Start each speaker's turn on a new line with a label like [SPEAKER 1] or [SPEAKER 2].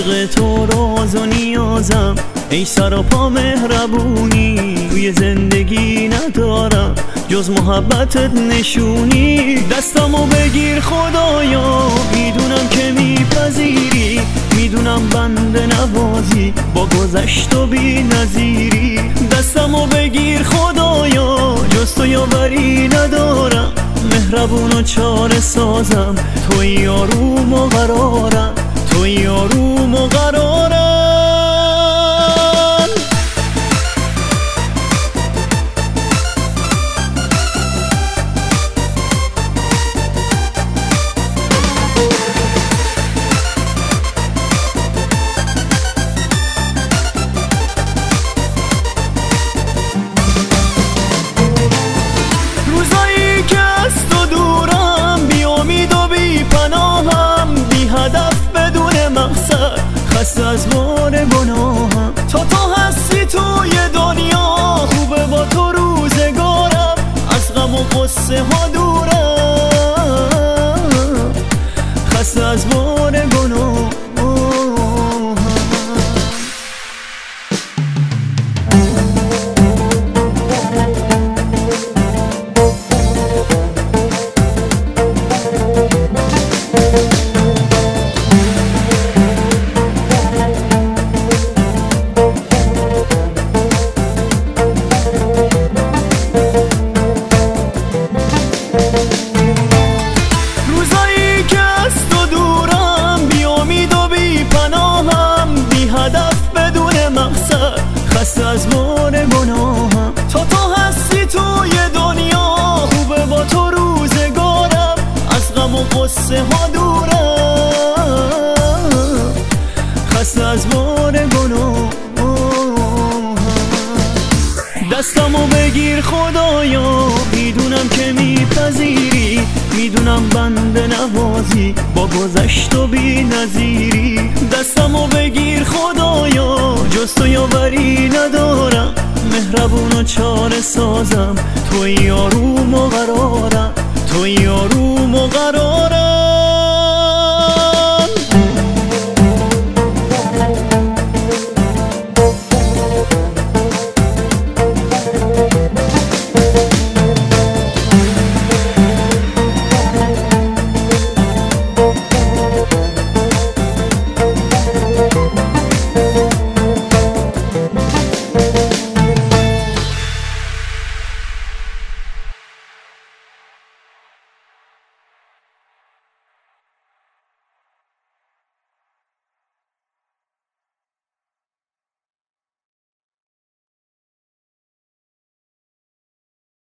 [SPEAKER 1] عشق تو راز و نیازم، ای سراپا مهربونی. توی زندگی ندارم جز محبتت نشونی. دستمو بگیر خدایا، میدونم که میپذیری، میدونم بنده نوازی با گذشت و بی نظیری. دستمو بگیر خدایا، جز تو یاوری ندارم، مهربون و چاره سازم، توی آروم و قرارم، توی آروم و قرارم. روزایی که از تو دورم، بی امید و بی پناهم، بی هدف بدون مقصد، خسته از بار گناهم. تو هستی توی دنیا، خوبه با تو روزگارم، از غم و غصه ها دورم، خسته از بار گناهم. روزایی که از تو دورم، بی امید و بی پناهم، بی هدف بدون مقصد، خسته از بار گناهم. تو هستی توی دنیا، خوبه با تو روزگارم، از غم و غصه ها دورم، خسته از بار گناهم. دستمو بگیر خدایا، میدونم که میپذیری، میدونم بنده نوازی با گذشت و بی نظیری. دستمو بگیر خدایا، جز تو یاوری ندارم، مهربون و چاره سازم، توی آروم و قرارم، توی آروم و قرارم.